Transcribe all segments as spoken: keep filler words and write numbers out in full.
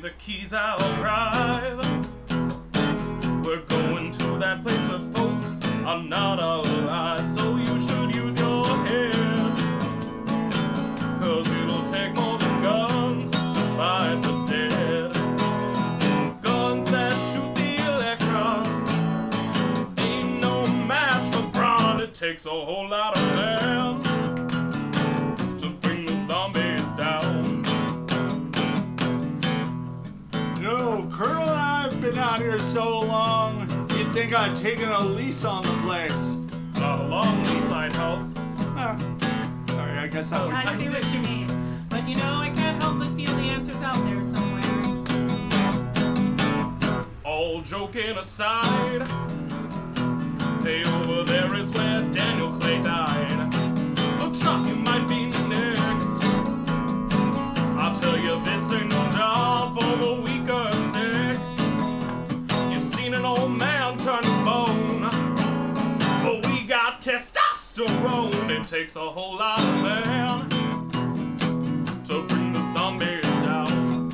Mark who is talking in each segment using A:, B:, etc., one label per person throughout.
A: the keys, I'll drive. We're going to that place where folks are not alive, so you should use your head, 'cause it'll take more than guns to fight the dead. Guns that shoot the electron ain't no match for brawn. It takes a whole lot of men to bring the zombies down.
B: You know, Colonel, I've been out here so long, you'd think I'd taken a lease on the place.
A: A long lease, I'd hope.
B: Ah, sorry, I guess I would.
C: I see what you mean. But you know, I can't help but feel the answer's out there somewhere.
A: All joking aside, hey, over there is where Daniel Clay died. Looks like you might be next. I'll tell you, this ain't no job for the weak or six. You've seen an old man turn to bone, but we got testosterone. It takes a whole lot of men to bring the zombies down.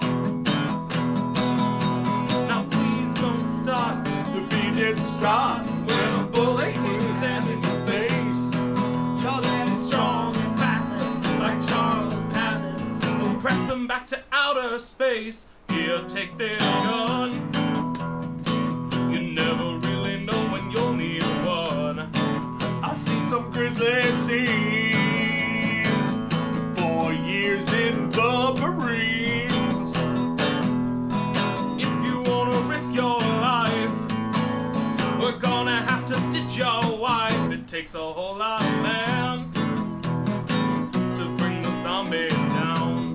A: Now please don't start
B: The beat did stop when a bullet was sent in your face.
A: Charles is strong and fast, like Charles Patton. We'll press him back to outer space. Here, take this gun. You never really know when you'll need one.
B: I see some grisly scenes. Four years in the Marines.
A: If you wanna risk your life, we're gonna have to ditch your wife. It takes a whole lot of men to bring the zombies down.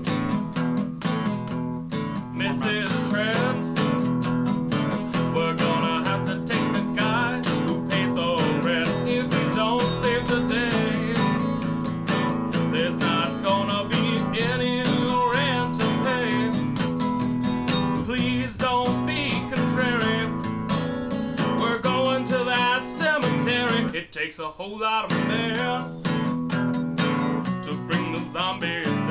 A: Missus Trent, we're gonna have to take the guy who pays the rent. If you don't save the day, there's not gonna be any rent to pay. Please don't be contrary. We're going to that cemetery. It takes a whole lot of men to bring the zombies